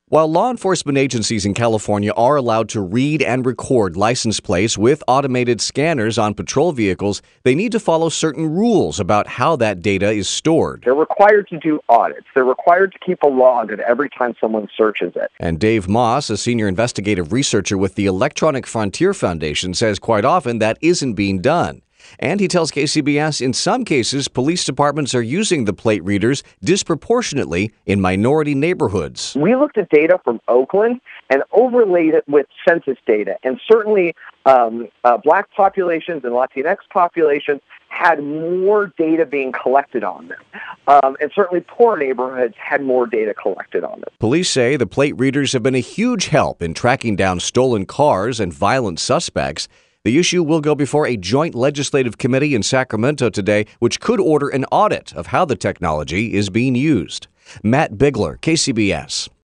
While law enforcement agencies in California are allowed to read and record license plates with automated scanners on patrol vehicles, they need to follow certain rules about how that data is stored. They're required to do audits. They're required to keep a log of every time someone searches it. And Dave Moss, a senior investigative researcher with the Electronic Frontier Foundation, says quite often that isn't being done. And he tells KCBS in some cases, police departments are using the plate readers disproportionately in minority neighborhoods. We looked at data from Oakland and overlaid it with census data. And certainly Black populations and Latinx populations had more data being collected on them. And certainly poor neighborhoods had more data collected on them. Police say the plate readers have been a huge help in tracking down stolen cars and violent suspects. The issue will go before a joint legislative committee in Sacramento today, which could order an audit of how the technology is being used. Matt Bigler, KCBS.